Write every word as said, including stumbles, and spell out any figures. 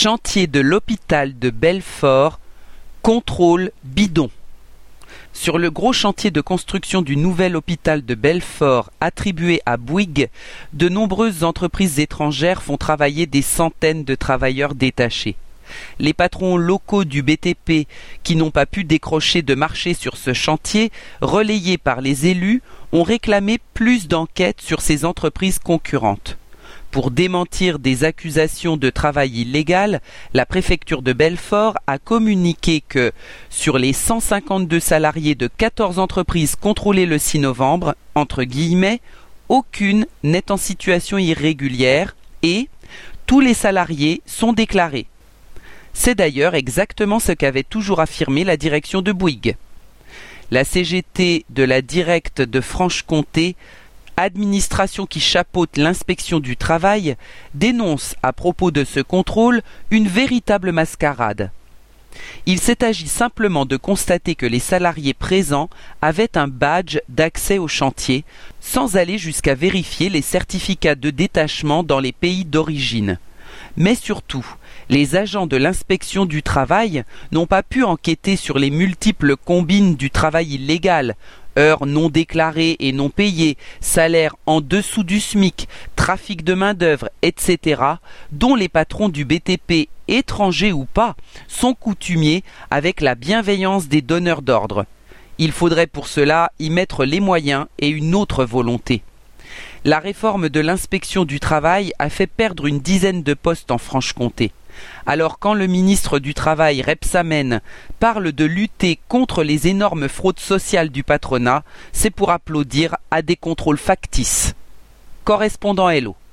Chantier de l'hôpital de Belfort, contrôle bidon. Sur le gros chantier de construction du nouvel hôpital de Belfort attribué à Bouygues, de nombreuses entreprises étrangères font travailler des centaines de travailleurs détachés. Les patrons locaux du B T P qui n'ont pas pu décrocher de marché sur ce chantier, relayés par les élus, ont réclamé plus d'enquêtes sur ces entreprises concurrentes. Pour démentir des accusations de travail illégal, la préfecture de Belfort a communiqué que, sur les cent cinquante-deux salariés de quatorze entreprises contrôlées le six novembre, entre guillemets, aucune n'est en situation irrégulière et tous les salariés sont déclarés. C'est d'ailleurs exactement ce qu'avait toujours affirmé la direction de Bouygues. La C G T de la Directe de Franche-Comté, administration qui chapeaute l'inspection du travail, dénonce à propos de ce contrôle une véritable mascarade. Il s'est agi simplement de constater que les salariés présents avaient un badge d'accès au chantier, sans aller jusqu'à vérifier les certificats de détachement dans les pays d'origine. Mais surtout, les agents de l'inspection du travail n'ont pas pu enquêter sur les multiples combines du travail illégal, heures non déclarées et non payées, salaires en dessous du SMIC, trafic de main-d'œuvre, et cetera, dont les patrons du B T P, étrangers ou pas, sont coutumiers avec la bienveillance des donneurs d'ordre. Il faudrait pour cela y mettre les moyens et une autre volonté. La réforme de l'inspection du travail a fait perdre une dizaine de postes en Franche-Comté. Alors quand le ministre du Travail, Rebsamen, parle de lutter contre les énormes fraudes sociales du patronat, c'est pour applaudir à des contrôles factices. Correspondant Hello.